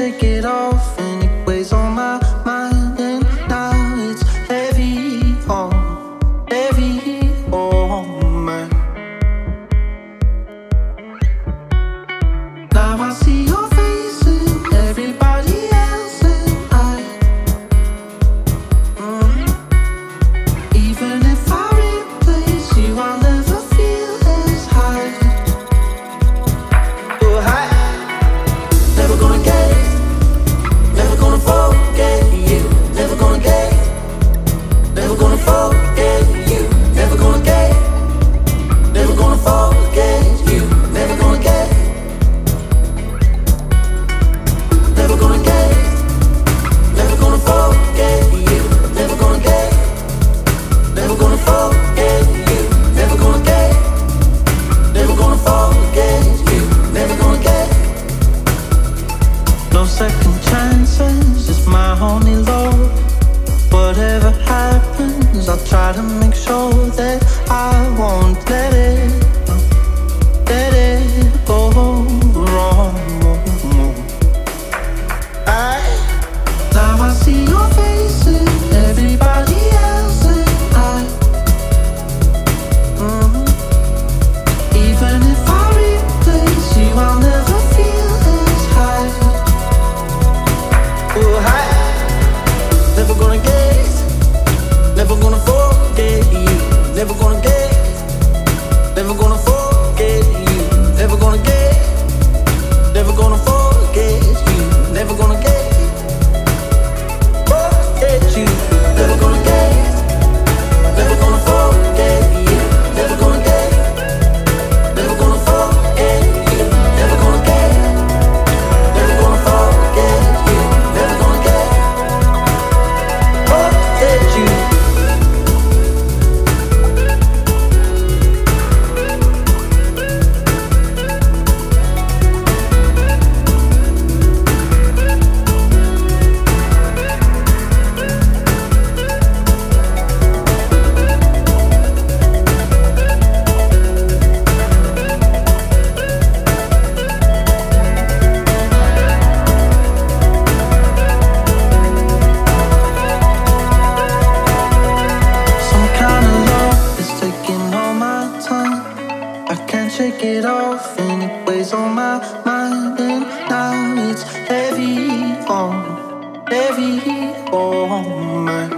shake it off, and it weighs on my mind, and now it's heavy on me. Now I see your face and everybody else, and even if I replace you, I'll never feel as high. Oh, high. Never gonna get, never gonna forget you. Never gonna get, never gonna forget you. Never gonna get, never gonna forget you. Never gonna get, never gonna get, never gonna forget you. Never gonna get, never gonna forget you. Never gonna get, never gonna forget you. Never gonna get. No second chances, it's my only love. Whatever happens, I'll try to make sure that I won't let it go wrong. Now I see your face and everybody else, and even if I replace you, I'll never feel as high. Oh, high. Never gonna get, never gonna forget you. Never gonna get, never gonna forget you. Never gonna get, never gonna forget you. Never gonna get, forget you. Never gonna get, never gonna forget you. Never gonna get, never gonna forget you. Never gonna get, never gonna forget you. Never gonna get, forget you. Some kind of love is taking all my time. I can't shake it off, and it weighs on my mind, and now it's heavy on me.